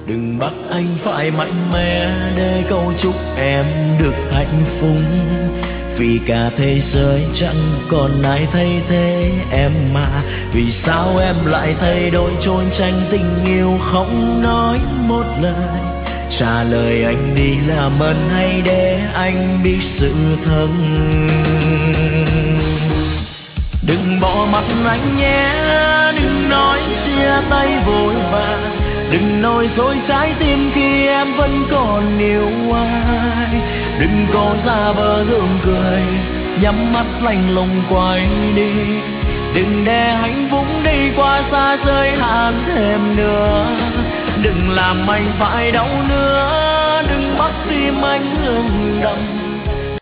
Đừng bắt anh phải mạnh mẽ để cầu chúc em được hạnh phúc, vì cả thế giới chẳng còn ai thay thế em mà. Vì sao em lại thay đổi trốn tránh tình yêu không nói một lời? Trả lời anh đi làm ơn hay để anh biết sự thật. Đừng bỏ mặt anh nhé, đừng nói chia tay vội vàng, đừng nói dối trái tim khi em vẫn còn yêu ai. Đừng có giả vờ gượng cười, nhắm mắt lạnh lùng quay đi. Đừng để hạnh phúc đi qua xa giới hạn thêm nữa. Đừng làm anh phải đau nữa, đừng bắt tim anh thương đau.